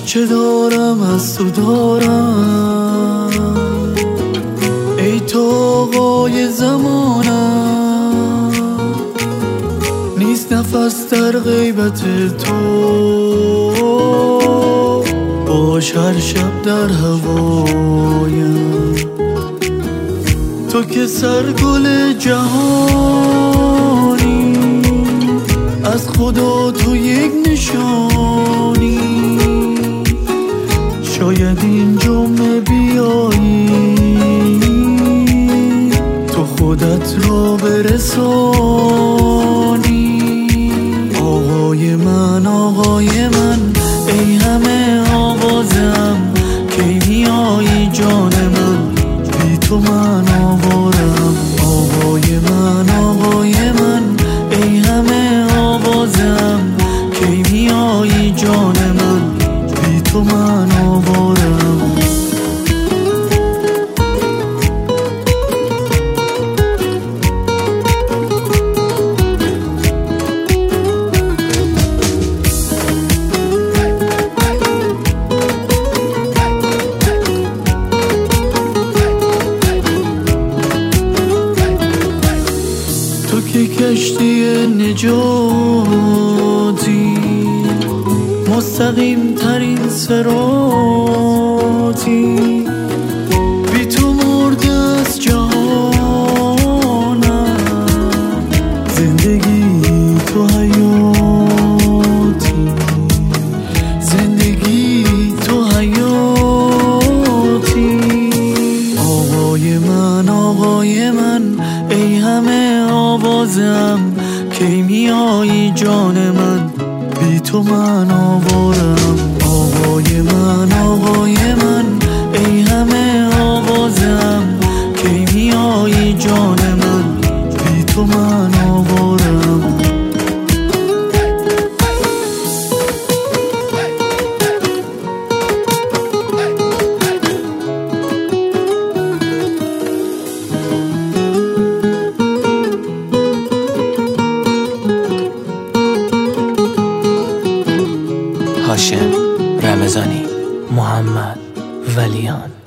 هرچه دارم از تو دارم، ای تو آقای زمانم. نیست نفس در غیبت تو، باش هر شب در هوایم. تو که سرگل جهانی، از خدا تو یک نشانی. شاید این جمعه بیایی، تو خودت را برسانی. آقای من، آقای من، ای همه آوازم، کی میایی جان من، بی تو من آوارم. آقای من، آقای من، ای همه آوازم، کی میایی جان من، بی تو من آوارم. تو که کشتی نجاتی، مستقیم ترین صراطی. بی تو مرده از جهانم، زندگی تو حیاتی، زندگی تو حیاتی. آقای من، آقای من، ای همه آوازم، کی میایی جان من، بی تو من آوارم. آقای من، آقای من، ای همه آوازم، کی میایی جان من، بی تو من آوارم. هاشم رمضانی، محمد ولیان.